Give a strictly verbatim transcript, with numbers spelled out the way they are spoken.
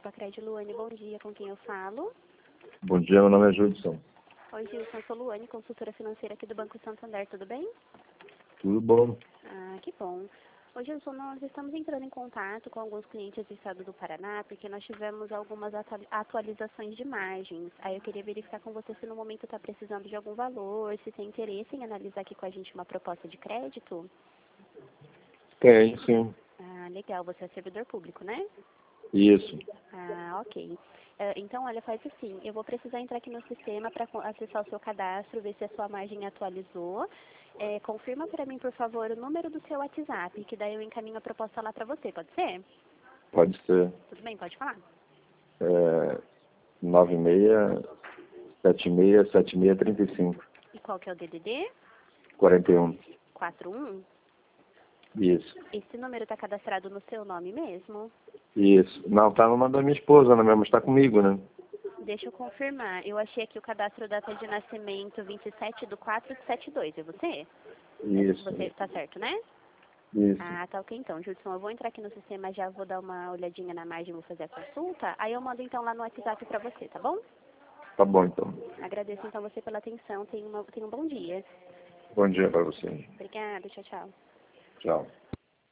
Copa Cred Luane, bom dia, com quem eu falo? Bom dia, meu nome é Judson. Oi, Gilson, sou Luane, consultora financeira aqui do Banco Santander, tudo bem? Tudo bom? Ah, que bom. Ô, Gilson, nós estamos entrando em contato com alguns clientes do estado do Paraná, porque nós tivemos algumas atu- atualizações de margens. Aí eu queria verificar com você se no momento está precisando de algum valor, se tem interesse em analisar aqui com a gente uma proposta de crédito. Tem, sim. Ah, legal, você é servidor público, né? Isso. Ah, ok. Eh, Então, olha, faz assim, eu vou precisar entrar aqui no sistema para acessar o seu cadastro, ver se a sua margem atualizou. Eh, confirma para mim, por favor, o número do seu WhatsApp, que daí eu encaminho a proposta lá para você, pode ser? Pode ser. Tudo bem, pode falar. É, nove seis sete seis sete seis três cinco E qual que é o D D D? quarenta e um. quatro um? Isso. Esse número está cadastrado no seu nome mesmo? Isso. Não, tá no nome da minha esposa, não, mas tá comigo, né? Deixa eu confirmar. Eu achei aqui o cadastro data de nascimento vinte e sete de quatro de setenta e dois. É você? Isso. Você está certo, né? Isso. Ah, tá ok então, Judson. Eu vou entrar aqui no sistema, já vou dar uma olhadinha na margem, vou fazer a consulta. Aí eu mando então lá no WhatsApp pra você, tá bom? Tá bom, então. Agradeço então você pela atenção. Tenha, uma, tenha um bom dia. Bom dia pra você. Obrigada, tchau, tchau. Tchau.